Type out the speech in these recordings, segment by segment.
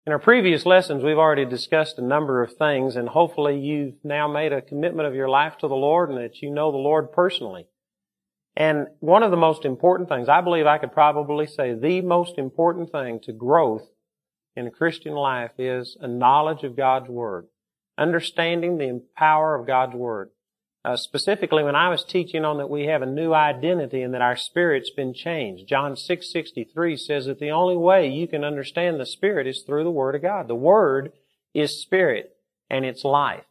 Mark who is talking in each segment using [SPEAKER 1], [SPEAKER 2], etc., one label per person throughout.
[SPEAKER 1] In our previous lessons, we've already discussed a number of things, and hopefully you've now made a commitment of your life to the Lord and that you know the Lord personally. And one of the most important things, I believe I could probably say the most important thing to growth in a Christian life is a knowledge of God's Word, understanding the power of God's Word. Specifically, when I was teaching on that we have a new identity and that our spirit's been changed, John 6:63 says that the only way you can understand the Spirit is through the Word of God. The Word is Spirit, and it's life.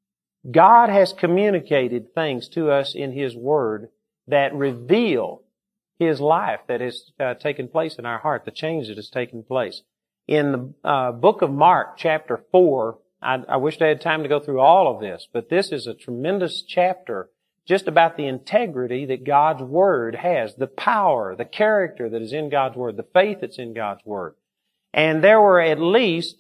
[SPEAKER 1] God has communicated things to us in His Word that reveal His life that has taken place in our heart, the change that has taken place. In the book of Mark, chapter 4, I wish I had time to go through all of this, but this is a tremendous chapter just about the integrity that God's Word has, the power, the character that is in God's Word, the faith that's in God's Word. And there were at least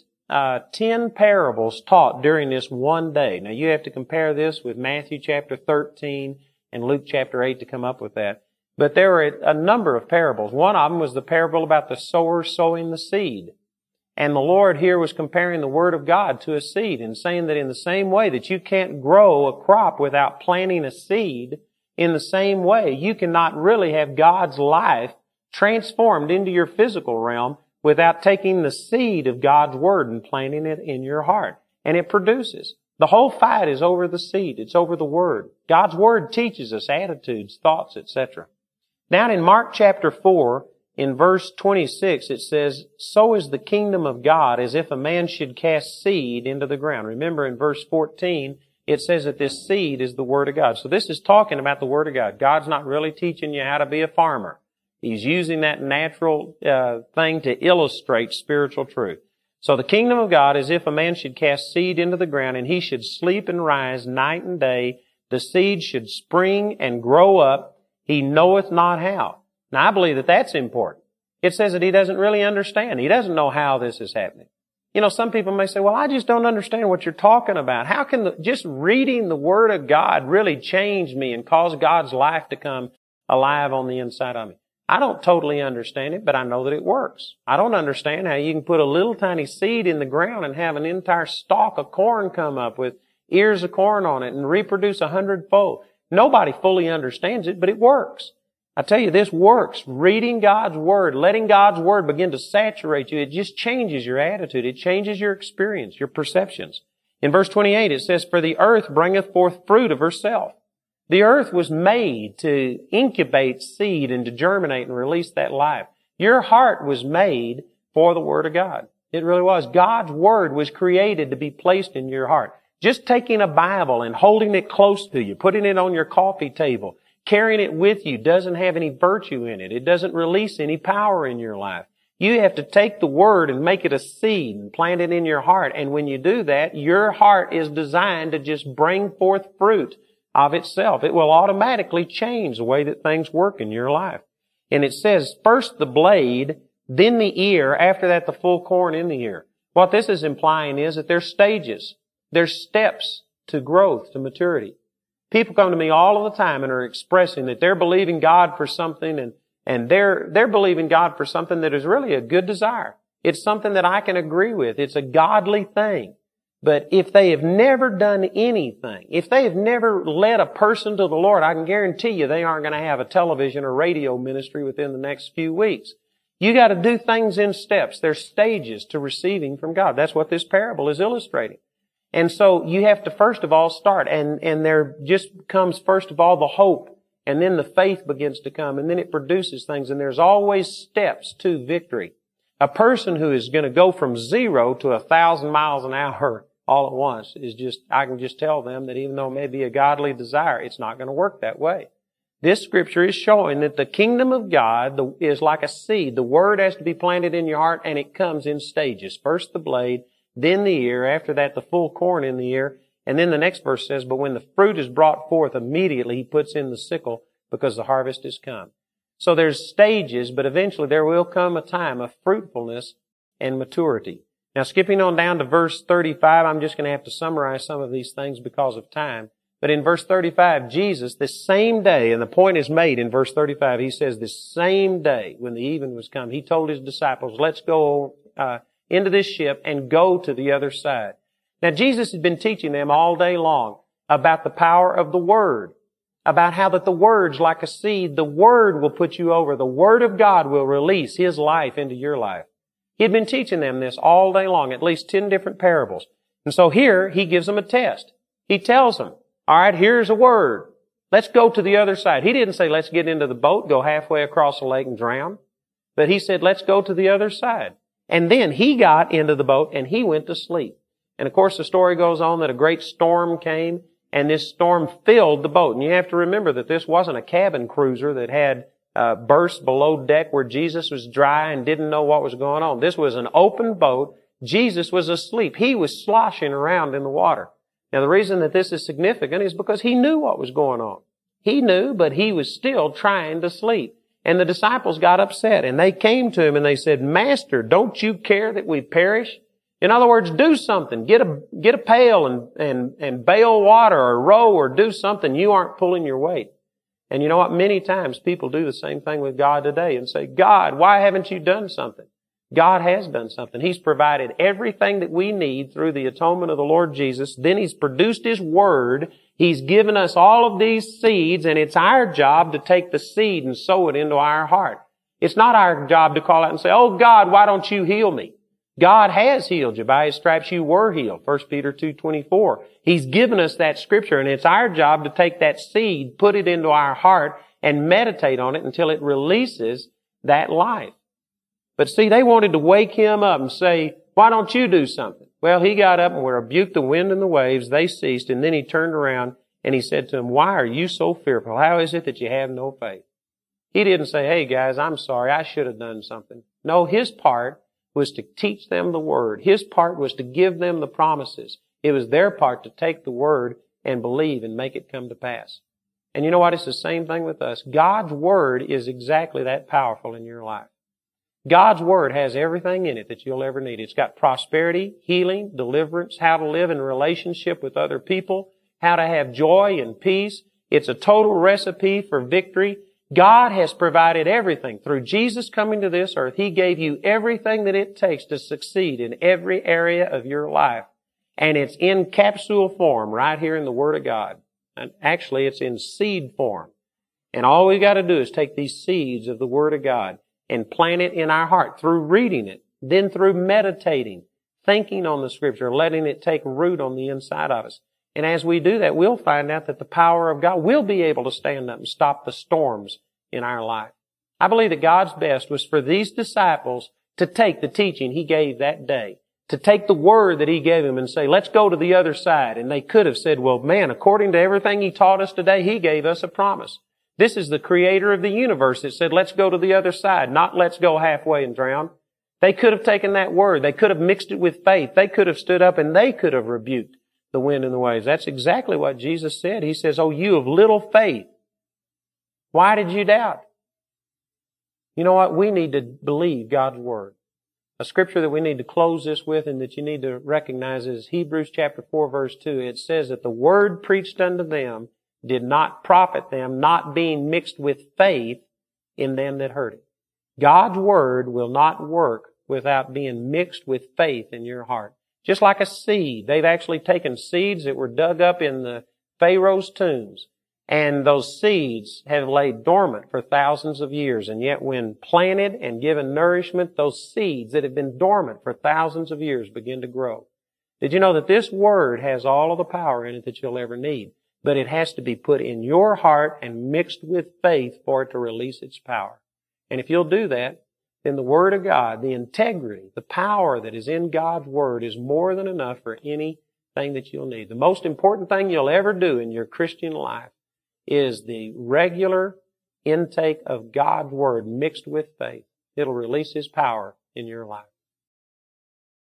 [SPEAKER 1] 10 parables taught during this one day. Now you have to compare this with Matthew chapter 13 and Luke chapter 8 to come up with that. But there were a number of parables. One of them was the parable about the sower sowing the seed. And the Lord here was comparing the Word of God to a seed and saying that in the same way that you can't grow a crop without planting a seed, in the same way you cannot really have God's life transformed into your physical realm without taking the seed of God's Word and planting it in your heart. And it produces. The whole fight is over the seed. It's over the Word. God's Word teaches us attitudes, thoughts, etc. Down in Mark chapter 4, in verse 26, it says, "So is the kingdom of God as if a man should cast seed into the ground." Remember in verse 14, it says that this seed is the Word of God. So this is talking about the Word of God. God's not really teaching you how to be a farmer. He's using that natural thing to illustrate spiritual truth. So the kingdom of God is if a man should cast seed into the ground, and he should sleep and rise night and day. The seed should spring and grow up. He knoweth not how. Now, I believe that that's important. It says that he doesn't really understand. He doesn't know how this is happening. You know, some people may say, well, I just don't understand what you're talking about. How can just reading the Word of God really change me and cause God's life to come alive on the inside of me? I don't totally understand it, but I know that it works. I don't understand how you can put a little tiny seed in the ground and have an entire stalk of corn come up with ears of corn on it and reproduce 100-fold. Nobody fully understands it, but it works. I tell you, this works. Reading God's Word, letting God's Word begin to saturate you, it just changes your attitude. It changes your experience, your perceptions. In verse 28, it says, "For the earth bringeth forth fruit of herself." The earth was made to incubate seed and to germinate and release that life. Your heart was made for the Word of God. It really was. God's Word was created to be placed in your heart. Just taking a Bible and holding it close to you, putting it on your coffee table, carrying it with you doesn't have any virtue in it. It doesn't release any power in your life. You have to take the Word and make it a seed and plant it in your heart. And when you do that, your heart is designed to just bring forth fruit of itself. It will automatically change the way that things work in your life. And it says, first the blade, then the ear, after that the full corn in the ear. What this is implying is that there's stages. There's steps to growth, to maturity. People come to me all of the time and are expressing that they're believing God for something and they're believing God for something that is really a good desire. It's something that I can agree with. It's a godly thing. But if they have never done anything, if they have never led a person to the Lord, I can guarantee you they aren't going to have a television or radio ministry within the next few weeks. You got to do things in steps. There's stages to receiving from God. That's what this parable is illustrating. And so you have to first of all start, and there just comes first of all the hope, and then the faith begins to come, and then it produces things, and there's always steps to victory. A person who is going to go from 0 to 1,000 miles an hour all at once is just, I can just tell them that even though it may be a godly desire, it's not going to work that way. This scripture is showing that the kingdom of God is like a seed. The Word has to be planted in your heart, and it comes in stages. First the blade, then the ear, after that the full corn in the ear. And then the next verse says, "But when the fruit is brought forth, immediately he puts in the sickle because the harvest is come." So there's stages, but eventually there will come a time of fruitfulness and maturity. Now skipping on down to verse 35, I'm just going to have to summarize some of these things because of time. But in verse 35, Jesus, this same day, and the point is made in verse 35, he says this same day when the even was come, he told his disciples, let's go into this ship and go to the other side. Now, Jesus had been teaching them all day long about the power of the Word, about how that the Word's like a seed. The Word will put you over. The Word of God will release His life into your life. He had been teaching them this all day long, at least 10 different parables. And so here, He gives them a test. He tells them, all right, here's a word. Let's go to the other side. He didn't say, let's get into the boat, go halfway across the lake and drown. But He said, let's go to the other side. And then He got into the boat and He went to sleep. And of course, the story goes on that a great storm came, and this storm filled the boat. And you have to remember that this wasn't a cabin cruiser that had bursts below deck where Jesus was dry and didn't know what was going on. This was an open boat. Jesus was asleep. He was sloshing around in the water. Now, the reason that this is significant is because He knew what was going on. He knew, but He was still trying to sleep. And the disciples got upset, and they came to Him and they said, Master, don't you care that we perish? In other words, do something. Get a pail and bail water or row or do something. You aren't pulling your weight. And you know what? Many times people do the same thing with God today and say, God, why haven't you done something? God has done something. He's provided everything that we need through the atonement of the Lord Jesus. Then He's produced His Word. He's given us all of these seeds, and it's our job to take the seed and sow it into our heart. It's not our job to call out and say, oh God, why don't you heal me? God has healed you. By His stripes you were healed. 1 Peter 2:24. He's given us that scripture, and it's our job to take that seed, put it into our heart, and meditate on it until it releases that life. But see, they wanted to wake Him up and say, why don't you do something? Well, He got up and rebuked the wind and the waves. They ceased, and then He turned around and He said to them, why are you so fearful? How is it that you have no faith? He didn't say, hey guys, I'm sorry, I should have done something. No, His part was to teach them the Word. His part was to give them the promises. It was their part to take the Word and believe and make it come to pass. And you know what? It's the same thing with us. God's Word is exactly that powerful in your life. God's Word has everything in it that you'll ever need. It's got prosperity, healing, deliverance, how to live in relationship with other people, how to have joy and peace. It's a total recipe for victory. God has provided everything. Through Jesus coming to this earth, He gave you everything that it takes to succeed in every area of your life. And it's in capsule form right here in the Word of God. And actually, it's in seed form. And all we've got to do is take these seeds of the Word of God and plant it in our heart through reading it, then through meditating, thinking on the Scripture, letting it take root on the inside of us. And as we do that, we'll find out that the power of God will be able to stand up and stop the storms in our life. I believe that God's best was for these disciples to take the teaching He gave that day, to take the Word that He gave them and say, let's go to the other side. And they could have said, well, man, according to everything He taught us today, He gave us a promise. This is the Creator of the universe that said, let's go to the other side, not let's go halfway and drown. They could have taken that Word. They could have mixed it with faith. They could have stood up and they could have rebuked the wind and the waves. That's exactly what Jesus said. He says, oh, you of little faith, why did you doubt? You know what? We need to believe God's Word. A scripture that we need to close this with and that you need to recognize is Hebrews chapter 4, verse 2. It says that the Word preached unto them did not profit them, not being mixed with faith in them that heard it. God's Word will not work without being mixed with faith in your heart. Just like a seed. They've actually taken seeds that were dug up in the Pharaoh's tombs, and those seeds have laid dormant for thousands of years. And yet when planted and given nourishment, those seeds that have been dormant for thousands of years begin to grow. Did you know that this Word has all of the power in it that you'll ever need? But it has to be put in your heart and mixed with faith for it to release its power. And if you'll do that, then the Word of God, the integrity, the power that is in God's Word is more than enough for anything that you'll need. The most important thing you'll ever do in your Christian life is the regular intake of God's Word mixed with faith. It'll release His power in your life.